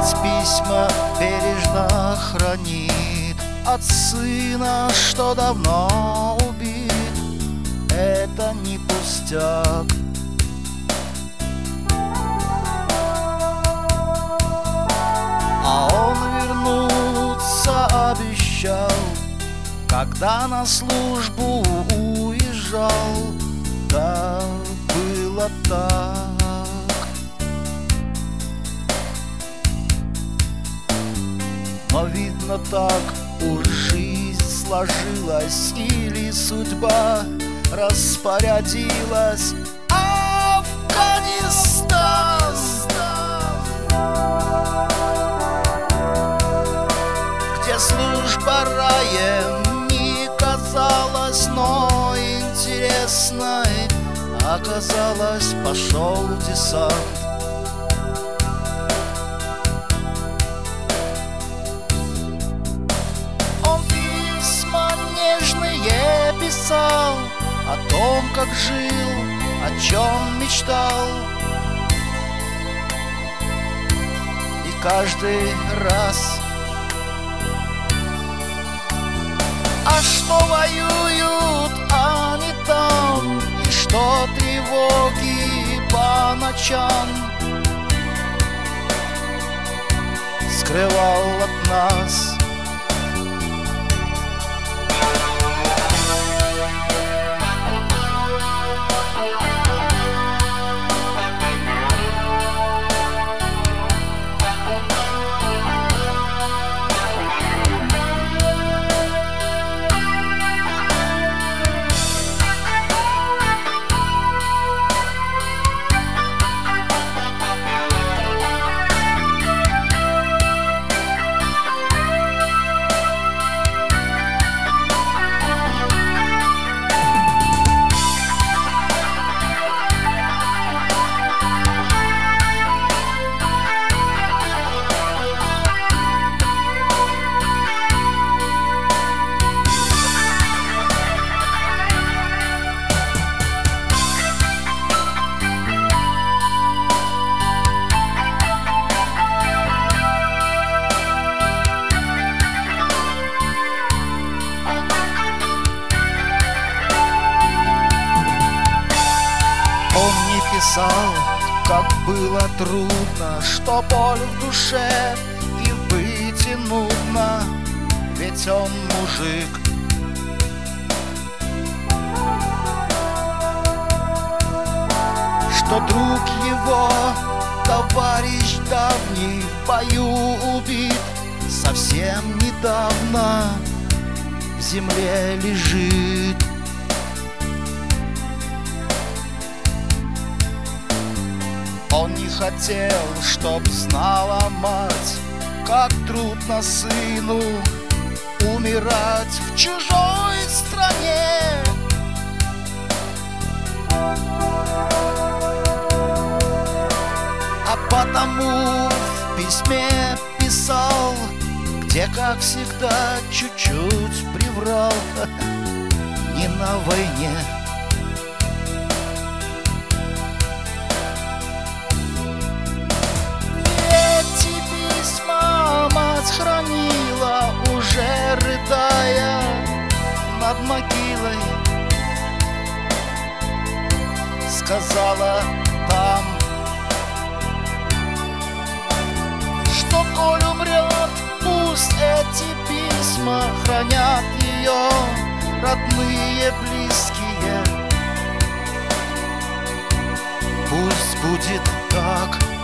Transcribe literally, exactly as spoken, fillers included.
мать письма бережно хранит от сына, что давно убит. Это не пустяк. А он вернуться обещал, когда на службу уезжал. Да, было так. Но видно, так уж жизнь сложилась, или судьба распорядилась. Афганистан, где служба раем не казалась, но интересной оказалось. Пошел десант. Он письма нежные писал о том, как жил, о чем мечтал. И каждый раз: а что воюют они там, и что тревоги по ночам скрывал от нас. Он не писал, как было трудно, что боль в душе и быть и нудно, ведь он мужик. Что друг его, товарищ давний, в бою убит, совсем недавно в земле лежит. Он не хотел, чтоб знала мать, как трудно сыну умирать в чужой стране. А потому в письме писал, где, как всегда, чуть-чуть приврал. Не на войне. Хранила, уже рыдая над могилой, сказала там, что коль умрет, пусть эти письма хранят ее родные, близкие. Пусть будет так.